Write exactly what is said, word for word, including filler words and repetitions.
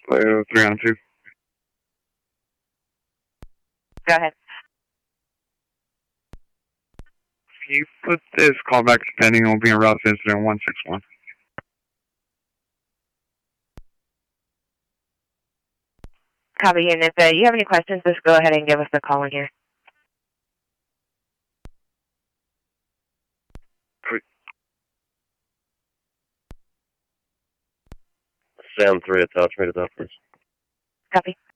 Uh, three on two. Go ahead. Can you put this callback to pending? Will be in route to incident one six one. Copy. And if uh, you have any questions, just go ahead and give us a call in here. Sam three, attach me to that, please. Copy.